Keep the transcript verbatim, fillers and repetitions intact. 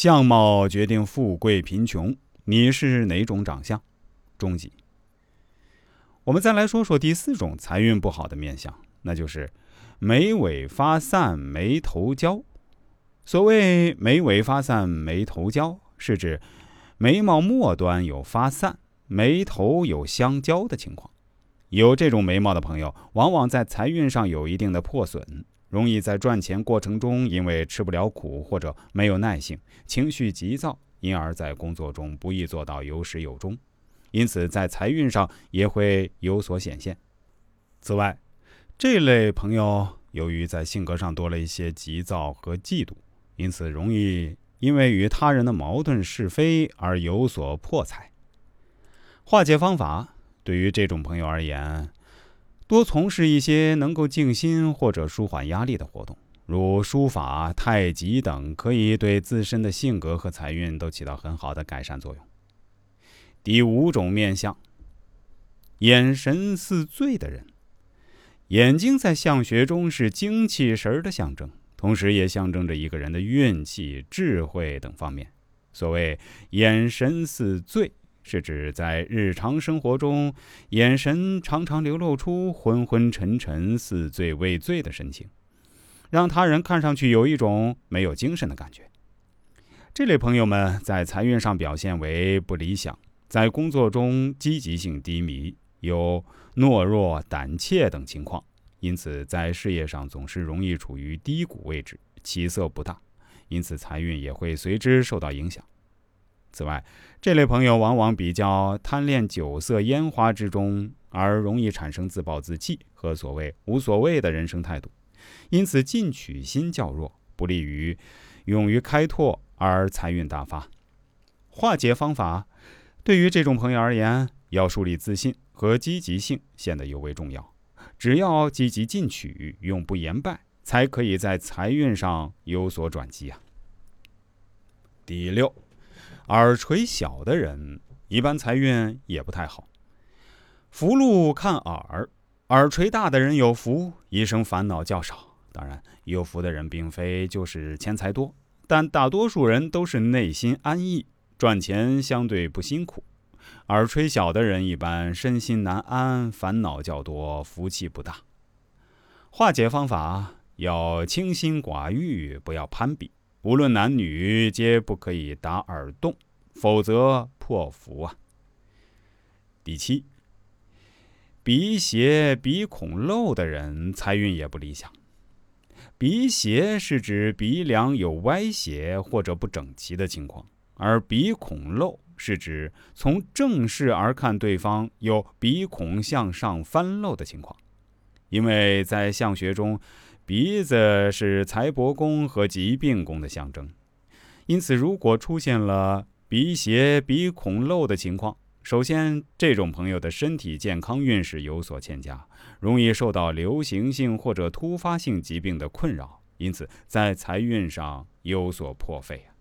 相貌决定富贵贫穷，你是哪种长相？中吉。我们再来说说第四种财运不好的面相，那就是眉尾发散，眉头焦。所谓眉尾发散，眉头焦，是指眉毛末端有发散，眉头有相交的情况。有这种眉毛的朋友，往往在财运上有一定的破损，容易在赚钱过程中因为吃不了苦或者没有耐性，情绪急躁，因而在工作中不易做到有始有终，因此在财运上也会有所显现。此外，这类朋友由于在性格上多了一些急躁和嫉妒，因此容易因为与他人的矛盾是非而有所破财。化解方法，对于这种朋友而言，多从事一些能够静心或者舒缓压力的活动，如书法、太极等，可以对自身的性格和财运都起到很好的改善作用。第五种面相，眼神似醉的人。眼睛在相学中是精气神的象征，同时也象征着一个人的运气、智慧等方面。所谓眼神似醉，是指在日常生活中，眼神常常流露出昏昏沉沉、似醉未醉的神情，让他人看上去有一种没有精神的感觉。这类朋友们在财运上表现为不理想，在工作中积极性低迷，有懦弱、胆怯等情况，因此在事业上总是容易处于低谷位置，起色不大，因此财运也会随之受到影响。此外，这类朋友往往比较贪恋酒色烟花之中，而容易产生自暴自弃和所谓无所谓的人生态度，因此进取心较弱，不利于勇于开拓而财运大发。化解方法，对于这种朋友而言，要树立自信和积极性显得尤为重要。只要积极进取，永不言败，才可以在财运上有所转机啊。第六，耳垂小的人一般财运也不太好。福禄看耳，耳垂大的人有福，一生烦恼较少。当然，有福的人并非就是钱财多，但大多数人都是内心安逸，赚钱相对不辛苦。耳垂小的人一般身心难安，烦恼较多，福气不大。化解方法，要清心寡欲，不要攀比，无论男女皆不可以打耳洞，否则破福啊。第七，鼻斜鼻孔漏的人财运也不理想。鼻斜是指鼻梁有歪斜或者不整齐的情况，而鼻孔漏是指从正视而看对方有鼻孔向上翻漏的情况。因为在相学中，鼻子是财帛宫和疾病宫的象征，因此如果出现了鼻斜鼻孔漏的情况，首先这种朋友的身体健康运势有所欠佳，容易受到流行性或者突发性疾病的困扰，因此在财运上有所破费。